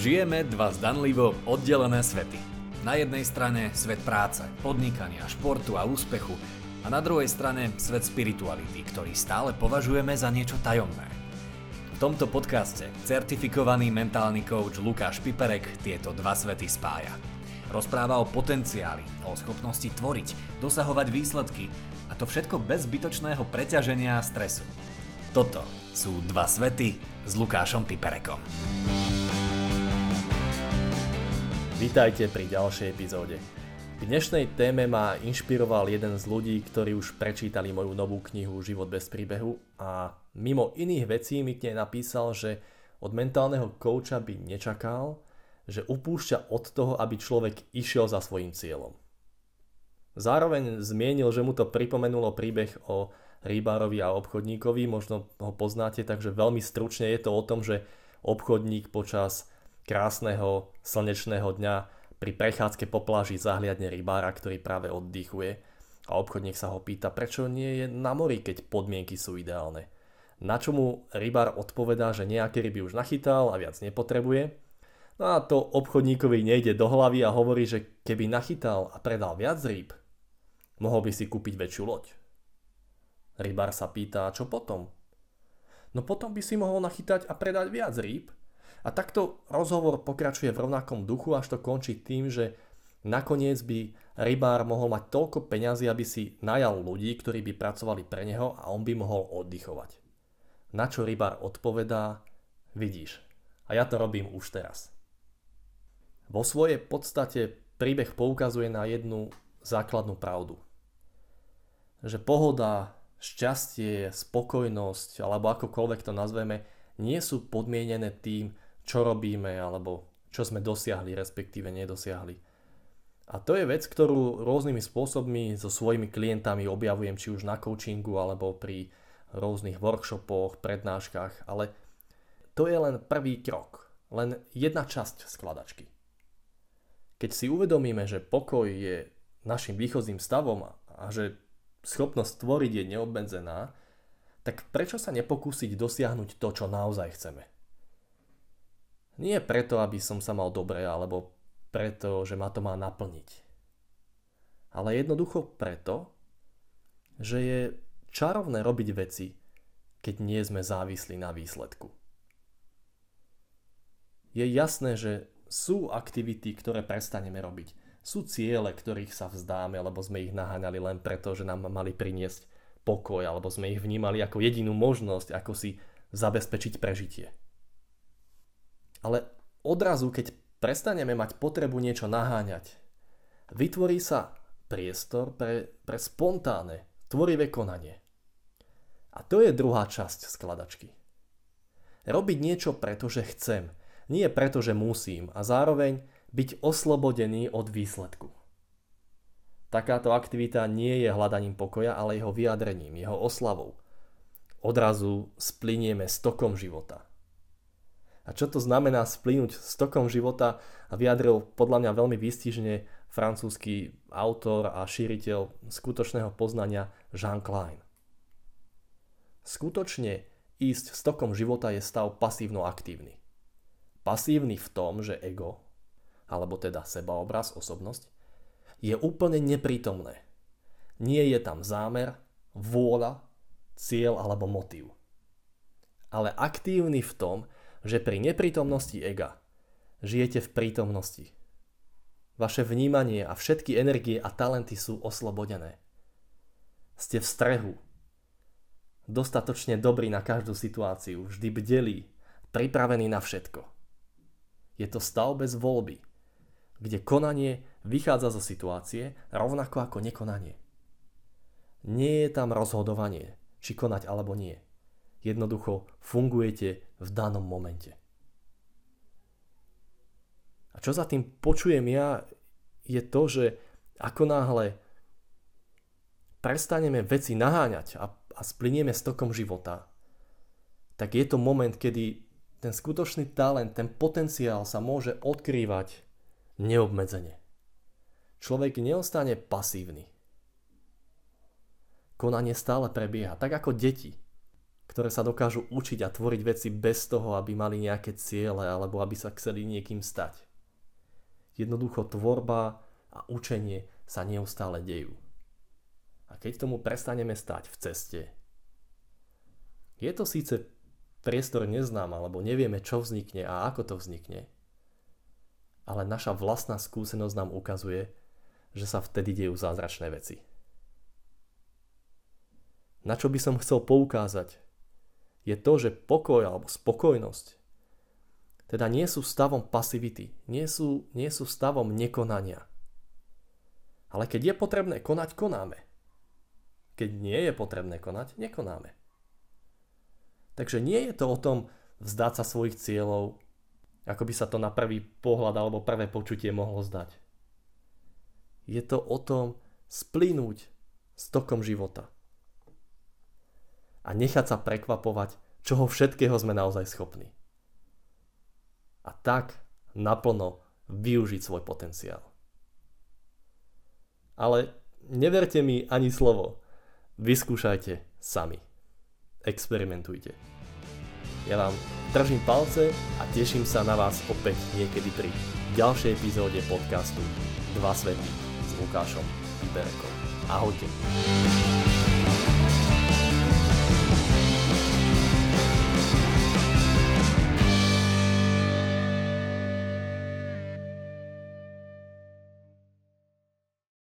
Žijeme dva zdanlivo oddelené svety. Na jednej strane svet práce, podnikania, športu a úspechu a na druhej strane svet spirituality, ktorý stále považujeme za niečo tajomné. V tomto podcaste certifikovaný mentálny coach Lukáš Piperek tieto dva svety spája. Rozpráva o potenciáli, o schopnosti tvoriť, dosahovať výsledky a to všetko bez zbytočného preťaženia a stresu. Toto sú dva svety s Lukášom Piperekom. Vítajte pri ďalšej epizóde. K dnešnej téme ma inšpiroval jeden z ľudí, ktorí už prečítali moju novú knihu Život bez príbehu a mimo iných vecí mi k nej napísal, že od mentálneho kouča by nečakal, že upúšťa od toho, aby človek išiel za svojím cieľom. Zároveň zmienil, že mu to pripomenulo príbeh o rybárovi a obchodníkovi, možno ho poznáte, takže veľmi stručne je to o tom, že obchodník počas krásneho slnečného dňa pri prechádzke po pláži zahliadne rybára, ktorý práve oddychuje a obchodník sa ho pýta, prečo nie je na mori, keď podmienky sú ideálne. Na čo mu rybár odpovedá, že nejaké ryby už nachytal a viac nepotrebuje. No a to obchodníkovi nejde do hlavy a hovorí, že keby nachytal a predal viac rýb, mohol by si kúpiť väčšiu loď. Rybár sa pýta, čo potom? No potom by si mohol nachytať a predať viac rýb. A takto rozhovor pokračuje v rovnakom duchu, až to končí tým, že nakoniec by rybár mohol mať toľko peňazí, aby si najal ľudí, ktorí by pracovali pre neho a on by mohol oddychovať. Na čo rybár odpovedá, vidíš, a ja to robím už teraz. Vo svojej podstate príbeh poukazuje na jednu základnú pravdu. Že pohoda, šťastie, spokojnosť, alebo akokoľvek to nazveme, nie sú podmienené tým, čo robíme alebo čo sme dosiahli, respektíve nedosiahli. A to je vec, ktorú rôznymi spôsobmi so svojimi klientami objavujem, či už na coachingu alebo pri rôznych workshopoch, prednáškach, ale to je len prvý krok, len jedna časť skladačky. Keď si uvedomíme, že pokoj je našim výchozím stavom a že schopnosť tvoriť je neobmedzená, tak prečo sa nepokúsiť dosiahnuť to, čo naozaj chceme? Nie preto, aby som sa mal dobre, alebo preto, že ma to má naplniť. Ale jednoducho preto, že je čarovné robiť veci, keď nie sme závislí na výsledku. Je jasné, že sú aktivity, ktoré prestaneme robiť. Sú ciele, ktorých sa vzdáme, lebo sme ich naháňali len preto, že nám mali priniesť pokoj, alebo sme ich vnímali ako jedinú možnosť, ako si zabezpečiť prežitie. Ale odrazu, keď prestaneme mať potrebu niečo naháňať, vytvorí sa priestor pre spontánne, tvorivé konanie. A to je druhá časť skladačky. Robiť niečo, pretože chcem, nie preto, že musím a zároveň byť oslobodený od výsledku. Takáto aktivita nie je hľadaním pokoja, ale jeho vyjadrením, jeho oslavou. Odrazu splynieme s tokom života. A čo to znamená splynúť s tokom života, vyjadril podľa mňa veľmi výstižne francúzsky autor a šíriteľ skutočného poznania Jean Klein. Skutočne ísť s tokom života je stav pasívno-aktívny. Pasívny v tom, že ego, alebo teda sebaobraz, osobnosť, je úplne neprítomné. Nie je tam zámer, vôľa, cieľ alebo motív. Ale aktívny v tom, že pri neprítomnosti ega žijete v prítomnosti. Vaše vnímanie a všetky energie a talenty sú oslobodené. Ste v strehu. Dostatočne dobrý na každú situáciu, vždy bdelí, pripravený na všetko. Je to stav bez voľby, kde konanie vychádza zo situácie rovnako ako nekonanie. Nie je tam rozhodovanie, či konať alebo nie. Jednoducho fungujete v danom momente. A čo za tým počujem ja, je to, že ako náhle prestaneme veci naháňať a splynieme s tokom života, tak je to moment, kedy ten skutočný talent, ten potenciál sa môže odkrývať neobmedzene. Človek neostane pasívny. Konanie stále prebieha, tak ako deti, ktoré sa dokážu učiť a tvoriť veci bez toho, aby mali nejaké ciele alebo aby sa chceli niekým stať. Jednoducho tvorba a učenie sa neustále dejú. A keď tomu prestaneme stať v ceste, je to síce priestor neznám, alebo nevieme, čo vznikne a ako to vznikne, ale naša vlastná skúsenosť nám ukazuje, že sa vtedy dejú zázračné veci. Na čo by som chcel poukázať, je to, že pokoj alebo spokojnosť teda nie sú stavom pasivity, nie sú stavom nekonania. Ale keď je potrebné konať, konáme. Keď nie je potrebné konať, nekonáme. Takže nie je to o tom vzdať sa svojich cieľov, ako by sa to na prvý pohľad alebo prvé počutie mohlo zdať. Je to o tom splynúť s tokom života. A nechať sa prekvapovať, čoho všetkého sme naozaj schopní. A tak naplno využiť svoj potenciál. Ale neverte mi ani slovo. Vyskúšajte sami. Experimentujte. Ja vám držím palce a teším sa na vás opäť niekedy pri ďalšej epizóde podcastu Dva svety s Lukášom Piberekom. Ahojte.